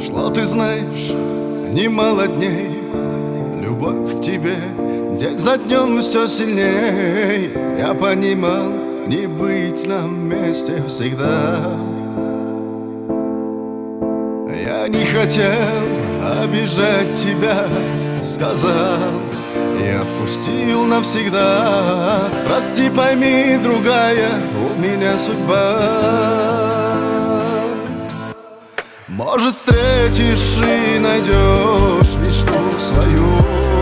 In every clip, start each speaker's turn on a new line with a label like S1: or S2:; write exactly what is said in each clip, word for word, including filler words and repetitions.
S1: Прошло, ты знаешь, немало дней. Любовь к тебе день за днем все сильней. Я понимал, не быть нам вместе всегда. Я не хотел обижать тебя, сказал и отпустил навсегда. Прости, пойми, другая, у меня судьба. Может, встретишь и найдешь мечту свою.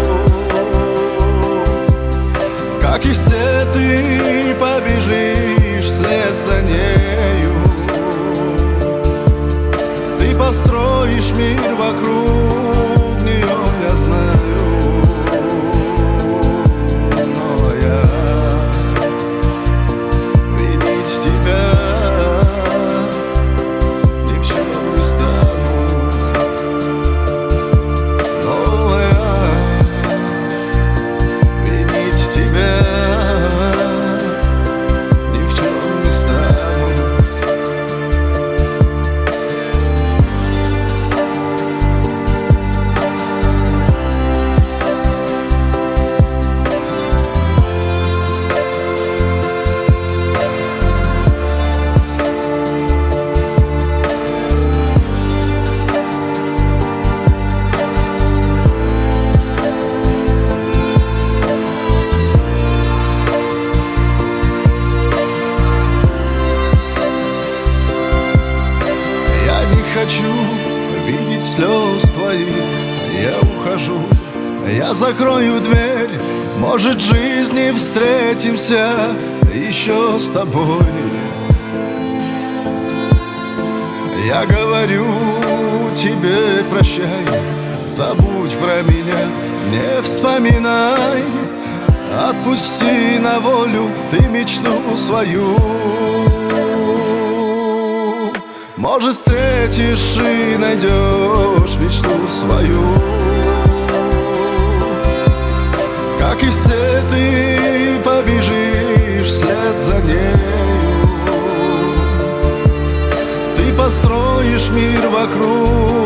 S1: Как и все, ты побежишь вслед за нею. Ты построишь мир вокруг нее, я знаю. Но я винить тебя ни в чем не стану. Но я винить тебя ни в чем не стану. Хочу видеть слез твоих, я ухожу, я закрою дверь. Может, в жизни встретимся еще с тобой. Я говорю тебе прощай, забудь про меня, не вспоминай. Отпусти на волю ты мечту свою. Может, встретишь и найдешь мечту свою. Как и все, ты побежишь вслед за нею. Ты построишь мир вокруг